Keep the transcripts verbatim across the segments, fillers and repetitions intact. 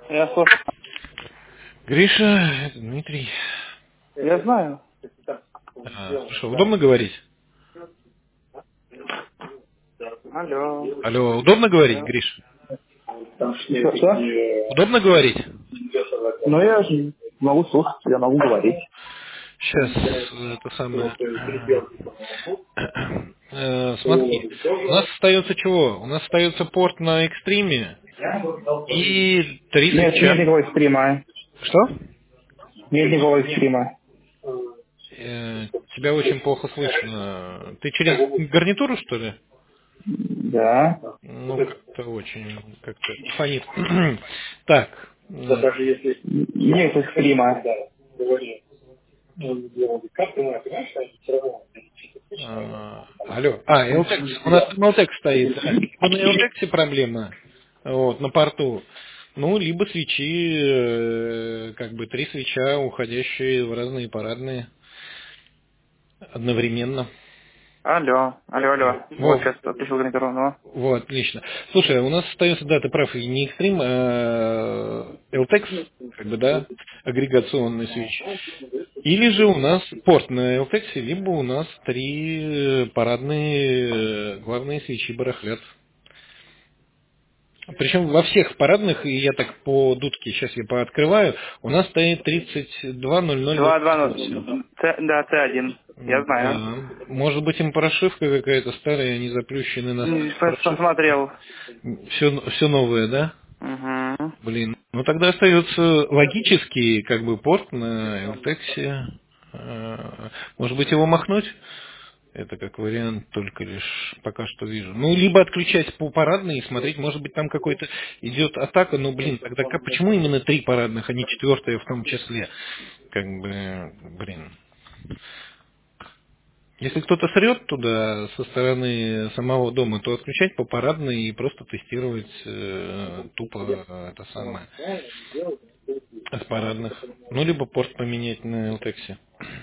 Я слушаю. Гриша, это Дмитрий. Я знаю. А, слушай, удобно говорить? Алло. Алло, удобно говорить, Гриш? Что? Что? Удобно говорить? Ну, я же могу слушать, я могу говорить. Сейчас, это самое... Э, Смотри, у нас остается чего? У нас остается порт на экстриме и три Нет, нет свеча. никакого экстрима. Что? Нет никакого экстрима. Э, Тебя очень плохо слышно. Ты через гарнитуру, что ли? Да. Ну, как-то очень, как-то фонит. Так, м, Нет экстрима. а, алло. А, Элтекс. У нас там Элтекс стоит. Да. Либо на Элтексе проблема, вот, на порту. Ну, либо свечи, э, как бы три свеча, уходящие в разные парадные одновременно. Алло. Алло, алло. Вот Во, сейчас отключил гарнитуру. вот, отлично. Слушай, у нас остается, да, ты прав, и не экстрим, а Элтекс, как бы, да, агрегационный свич. Или же у нас порт на Элтексе, либо у нас три э, парадные э, главные свечи барахлят. Причем во всех парадных, и я так по дудке сейчас я пооткрываю, у нас стоит тридцать два ноль ноль два два восемьдесят восемь. ноль. Ц- Да, Ц один. Я знаю. Да. Может быть им прошивка какая-то старая, они заплющены на М, старых пос- прошивках. Посмотрел. Все, все новое, да? Угу. Блин. Ну тогда остается логический как бы порт на Элтексе. Э, Может быть его махнуть? Это как вариант только лишь пока что вижу. Ну, либо отключать по парадной и смотреть, может быть, там какой-то идет атака, но, блин, тогда как, почему именно три парадных, а не четвертая в том числе? Как бы, блин. Если кто-то срет туда со стороны самого дома, то отключать по парадной и просто тестировать э, тупо э, это самое с парадных. Ну, либо порт поменять на Элтексе.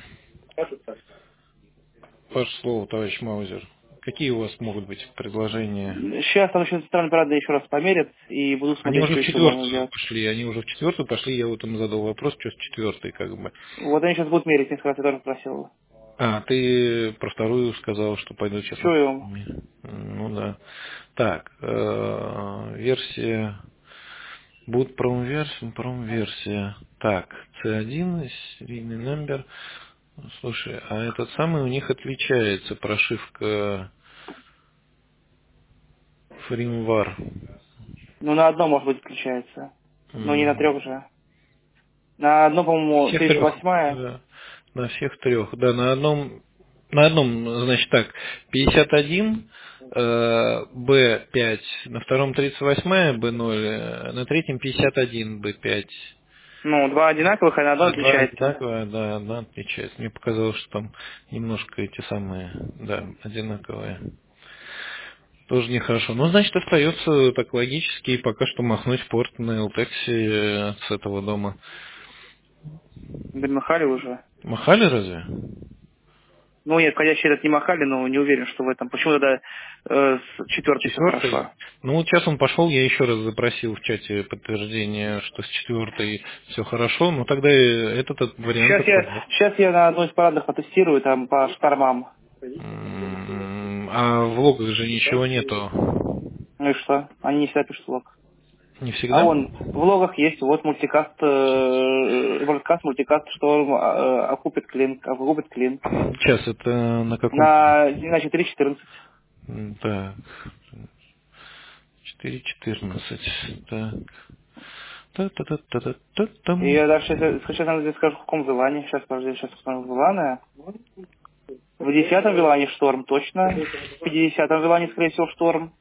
Ваше слово, товарищ Маузер. Какие у вас могут быть предложения? Сейчас там еще центральный парадный еще раз померят и буду Они смотреть, уже что в еще можно четвертую делать. пошли, они уже в четвертую пошли, я вот им задал вопрос, что с четвертой, как бы. Вот они сейчас будут мерить, несколько раз я тоже просил. А, ты про вторую сказал, что пойду сейчас. Чую. Ну да. Так, э, версия, будет промверсия, промверсия. Так, си один, серийный номер. Слушай, а этот самый у них отличается прошивка FreeWare. Ну, на одно, может быть, включается. Но не на М. трех же. На одно, по-моему, Всех тридцать трех. восьмая. Да. На всех трех. Да, на одном, на одном, значит так, пятьдесят один, э, бэ пять, на втором тридцать восьмая, бэ ноль, э, на третьем пятьдесят один, бэ пять. Ну, два одинаковых, а на одно А два отличается. одинаковые, да, одна отличается. Мне показалось, что там немножко эти самые, да, одинаковые. Тоже нехорошо. Ну, значит, остается так логически пока что махнуть порт на Элтексе с этого дома. Да махали уже. Махали разве? Ну, нет, входящий этот не махали, но не уверен, что в этом. Почему тогда э, с четвертой все Четвертый. хорошо? Ну вот сейчас он пошел, я еще раз запросил в чате подтверждение, что с четвертой все хорошо, но тогда и этот, этот вариант Сейчас я, отпадает. сейчас я на одной из парадных потестирую, там, по штормам. М, А в логах же ничего нету. Ну и что? Они не всегда пишут лог. Не А всегда? вон, в логах есть, вот мультикаст, э, мультикаст, мультикаст, шторм, э, окупит клин, окупит клин. Сейчас это на каком? На, значит, три четырнадцать. М, Так, четыре четырнадцать. Так. И Та-та-та-та-та-там. я дальше, если- сейчас я здесь скажу, в каком вилане. Сейчас, подожди, сейчас посмотрим виланы. В десятом вилане шторм точно. В пятидесятом вилане, скорее всего, шторм.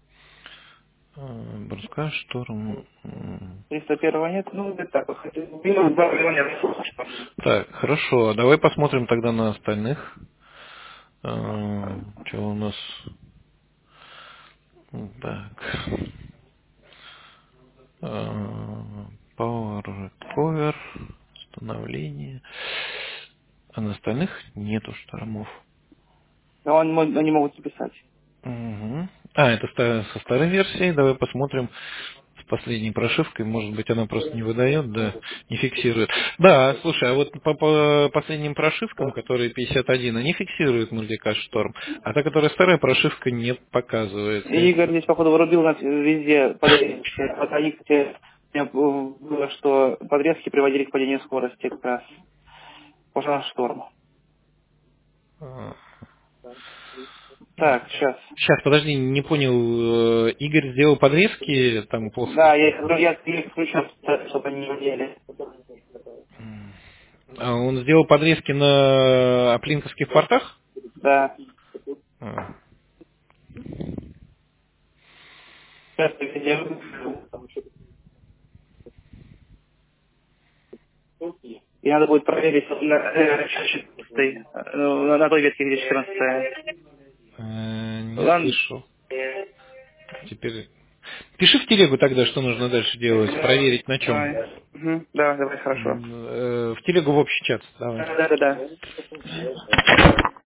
А, Борская шторм. М. триста первого нет. Ну, где-то так вот. Хотя, минус два вилане. Так, хорошо. А давай посмотрим тогда на остальных. Что у нас? Так. А, Power Recover. Установление. А на остальных нету штормов. Но они, мо- они могут написать. Угу. А, это ста- со старой версией. Давай посмотрим последней прошивкой, может быть, она просто не выдает, да, не фиксирует. Да, слушай, а вот по, по последним прошивкам, которые пятьдесят один, они фиксируют мультикаст шторм, а та, которая старая прошивка, не показывает. И Игорь здесь, походу, вырубил нас везде подрезки. Вот они, кстати, у меня было, что подрезки приводили к падению скорости как раз. Пожалуйста, шторм. А. Так, сейчас. Сейчас, подожди, не понял. э, Игорь сделал подрезки там после. Да, я, их- я их включил, чтобы они не видели. А он сделал подрезки на аплинковских портах? Да. А. Сейчас я везде выключу. И надо будет проверить на, э, четырнадцатой, э, на, на той ветке, где четырнадцатая. Э, Не Ладно. слышал. Теперь пиши в телегу тогда, что нужно дальше делать, проверить на чем. Давай. Мгм. Да, давай, хорошо. М, э, В телегу в общий чат. Давай. Да, да, да.